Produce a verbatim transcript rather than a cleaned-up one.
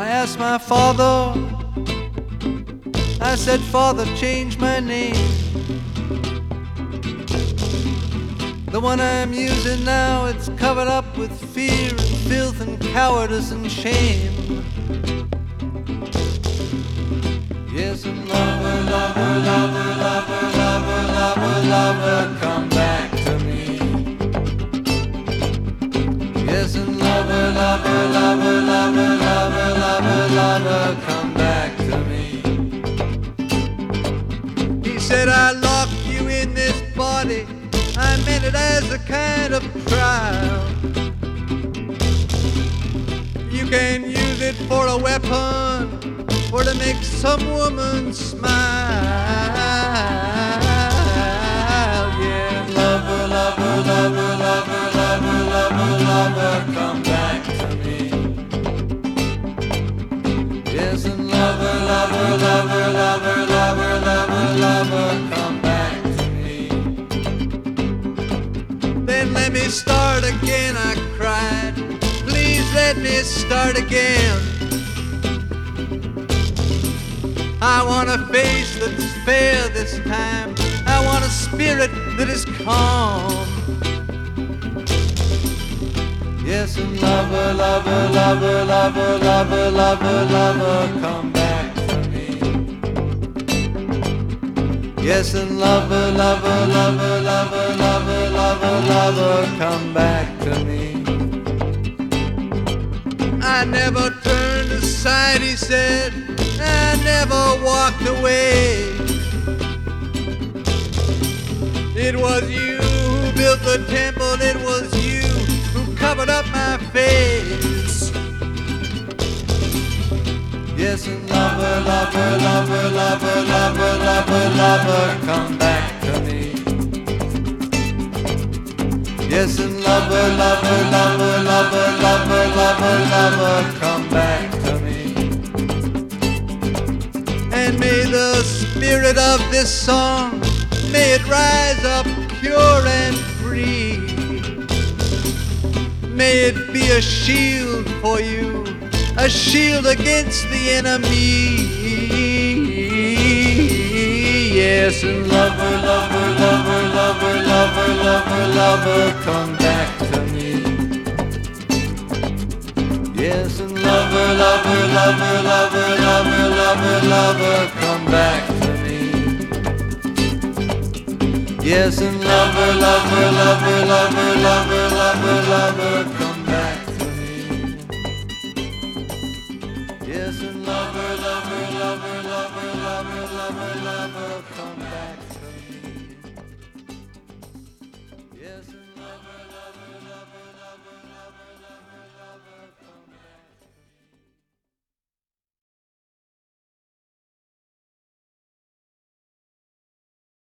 I asked my father, I said, Father, change my name. The one I'm using now, it's covered up with fear and filth and cowardice and shame. Yes, and lover, lover, lover, lover, lover, lover, lover, come back to me. Yes, and lover, lover, lover, lover, lover, lover, lover, come back to me. He said, I locked you in this body, I meant it as a kind of trial. You can use it for a weapon or to make some woman smile. Yeah, lover, lover, lover, lover, lover, lover, lover, come back to me. Yes, and lover, lover, lover, lover, lover, lover, lover, come back to me. Then let me start again, I cried. Please let me start again. I want a face that's fair this time. I want a spirit that is calm. Yes, and lover, lover, lover, lover, lover, lover, lover, come back to me. Yes, and lover, lover, lover, lover, lover, lover, lover, come back to me. I never turned aside, he said. I never walked away. It was you who built the temple. It was you who covered up my face. Yes, and lover, lover, lover, lover, lover, lover, lover, come back to me. Yes, and lover, lover, lover, lover, lover, lover, lover, come back to me. And may the spirit of this song, may it rise up pure and free. May it be a shield for you, a shield against the enemy. Yes, and lover, lover, lover, lover, lover, lover, lover, come back to me. Yes, and lover, lover, lover, lover, lover, lover, lover, come back to me. Yes, and lover, lover, lover, lover, lover, lover, lover, come back to me. Yes, and lover, lover, lover, lover, lover, lover, lover, come back to me. Yes, and lover.